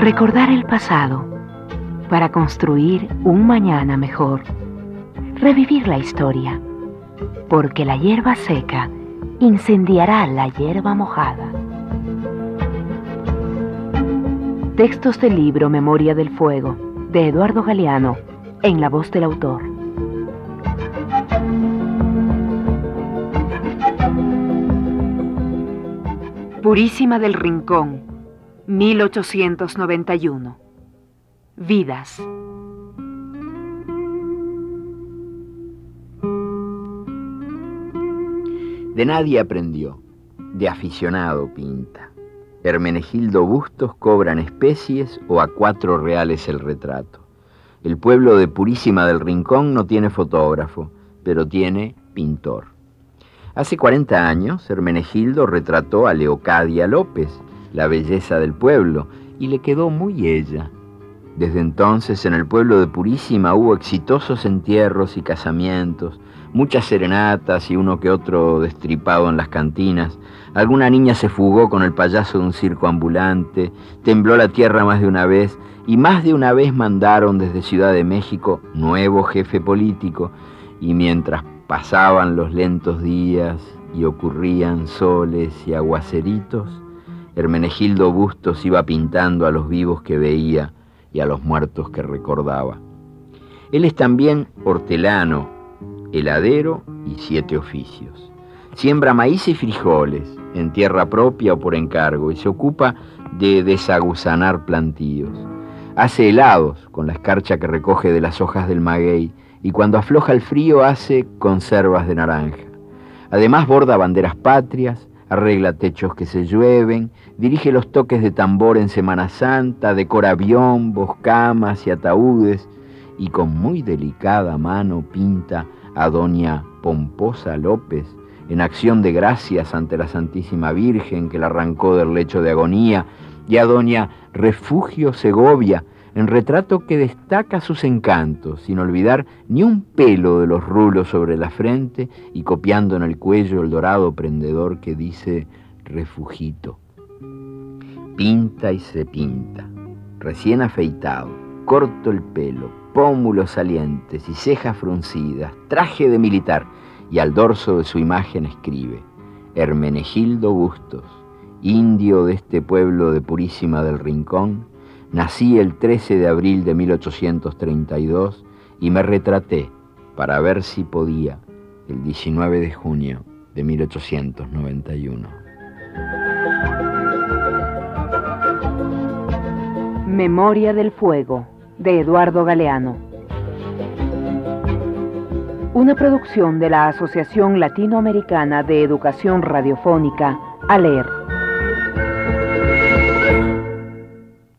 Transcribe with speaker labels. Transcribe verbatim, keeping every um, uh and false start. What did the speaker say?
Speaker 1: Recordar el pasado para construir un mañana mejor. Revivir la historia, porque la hierba seca incendiará la hierba mojada. Textos del libro Memoria del Fuego, de Eduardo Galeano, en la voz del autor. Purísima del Rincón, mil ochocientos noventa y uno. Vidas.
Speaker 2: De nadie aprendió, de aficionado pinta. Hermenegildo Bustos cobra en especies o a cuatro reales el retrato. El pueblo de Purísima del Rincón no tiene fotógrafo, pero tiene pintor. Hace cuarenta años, Hermenegildo retrató a Leocadia López, la belleza del pueblo, y le quedó muy ella. Desde entonces, en el pueblo de Purísima hubo exitosos entierros y casamientos, muchas serenatas y uno que otro destripado en las cantinas. Alguna niña se fugó con el payaso de un circo ambulante, tembló la tierra más de una vez, y más de una vez mandaron desde Ciudad de México nuevo jefe político, y mientras pasaban los lentos días y ocurrían soles y aguaceritos, Hermenegildo Bustos iba pintando a los vivos que veía y a los muertos que recordaba. Él es también hortelano, heladero y siete oficios. Siembra maíz y frijoles, en tierra propia o por encargo, y se ocupa de desaguzanar plantíos. Hace helados con la escarcha que recoge de las hojas del maguey, y cuando afloja el frío hace conservas de naranja. Además borda banderas patrias, arregla techos que se llueven, dirige los toques de tambor en Semana Santa, decora biombos, camas y ataúdes, y con muy delicada mano pinta a doña Pomposa López en acción de gracias ante la Santísima Virgen que la arrancó del lecho de agonía, y a doña Refugio Segovia en retrato que destaca sus encantos, sin olvidar ni un pelo de los rulos sobre la frente y copiando en el cuello el dorado prendedor que dice Refugito. Pinta y se pinta, recién afeitado, corto el pelo, pómulos salientes y cejas fruncidas, traje de militar, y al dorso de su imagen escribe: Hermenegildo Bustos, indio de este pueblo de Purísima del Rincón, nací el trece de abril de mil ochocientos treinta y dos y me retraté para ver si podía el diecinueve de junio de mil ochocientos noventa y uno.
Speaker 1: Memoria del Fuego, de Eduardo Galeano. Una producción de la Asociación Latinoamericana de Educación Radiofónica, ALER.